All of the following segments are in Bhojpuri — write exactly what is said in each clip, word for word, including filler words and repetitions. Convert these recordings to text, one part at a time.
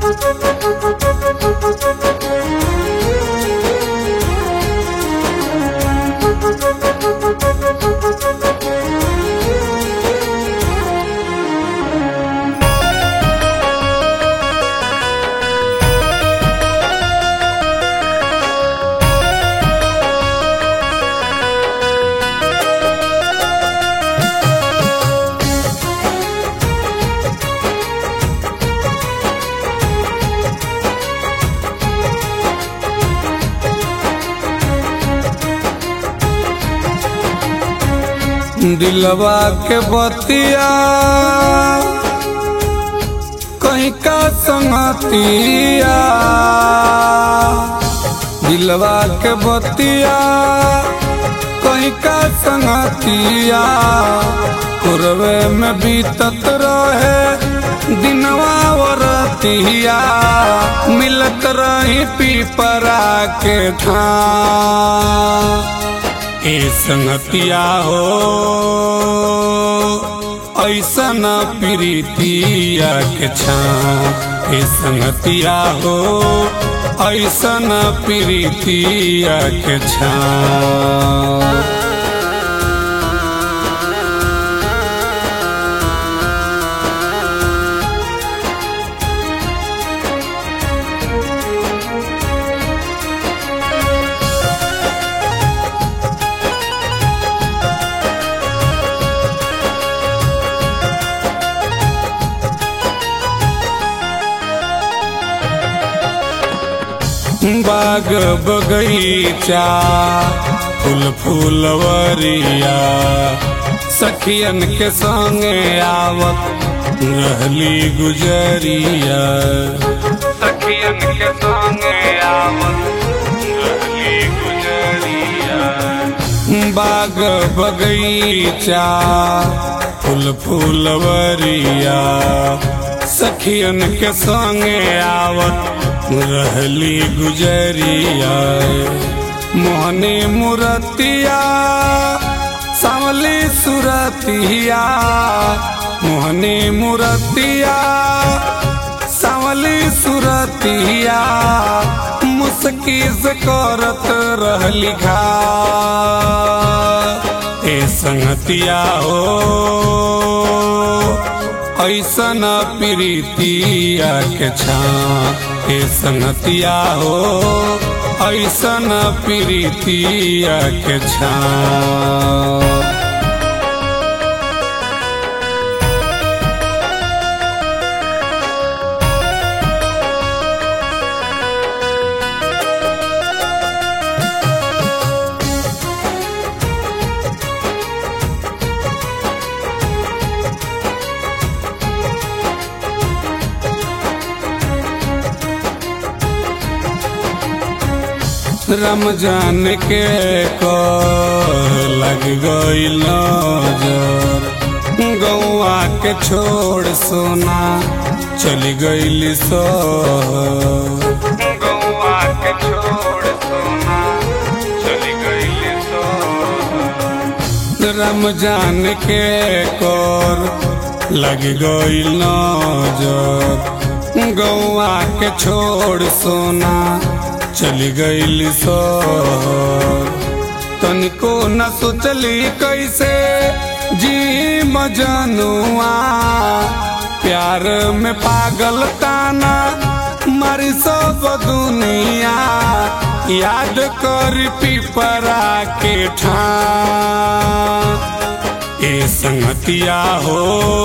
दिलवा के बतिया कहीं का संगतिया, दिलवा के बतिया कहीं का संगतिया, कुरवे में बीतत रहे दिनवा वरतिया, मिलत रही पीपरा के ठां। ए संगतिया हो ऐसन प्रीतिया के छां, ए संगतिया हो ऐसन प्रीतिया के छां। बाग बगीचा फूल फूलवरिया, सखियन के संगे आवत रहली गुजरिया, सखियन के संगे आवत रहली गुजरिया। बाग बगीचा फूल फूलवरिया, सखियन के संगे आवत रहली गुजरिया। मोहनी मूरतिया सांवली सुरतिया, मोहनी मूरतिया सांवली सुरतिया, मुस्की से करत रहली घा। ए संगतिया हो ऐसन प्रीतिया के छां, ए संगतिया हो ऐसन प्रीतिया के छां। रमजान के को लग गई नजर, गौआ के छोड़ सोना चली गई शहर, गौआ के छोड़ सोना चली गई शहर। रमजान के कोर लग गई नजर, गौआ के छोड़ सोना चली गई शहर। तनिको न सोचली कैसे जी मजनुआ, प्यार में पागल ताना मारी सब दुनिया, याद कर पीपरा के ठां। ए संगतिया हो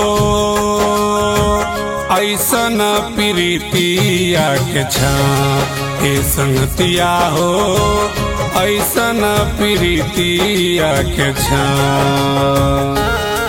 ऐसन प्रीतिया के छां, ए संगतिया हो ऐसन प्रीतिया के छां।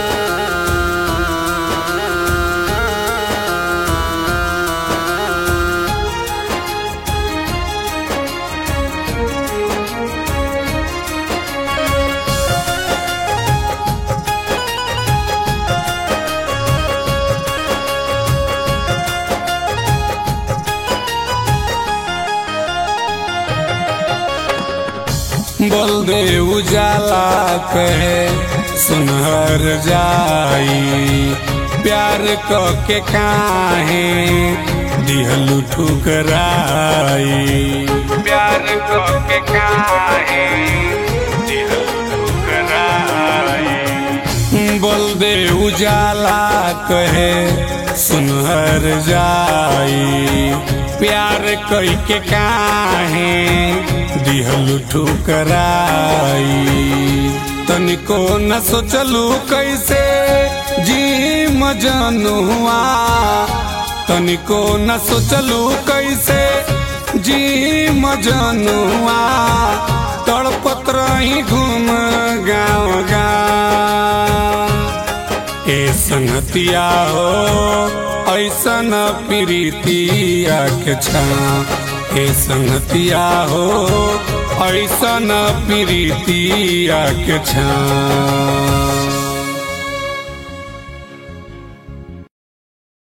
बलदे उजाला कहे सुनहर जाई, प्यार क के काहे दिहलु ठुकराई। प्यार को के काहे दिहलु ठुकराई। बोल दे उजाला कहे सुनहर जाई। प्यार कई के काहे दिहलु ठुकराई। तनिको न सोचलू कैसे जी मजनुआ। तनिको न सोचलू कैसे जी मजनुआ। तड़पत रही घूम गाँव गाँव। ए संगतिया हो ऐसन प्रीतिया के छाँव। ए संगतिया हो ऐसन प्रीतिया के छाँव।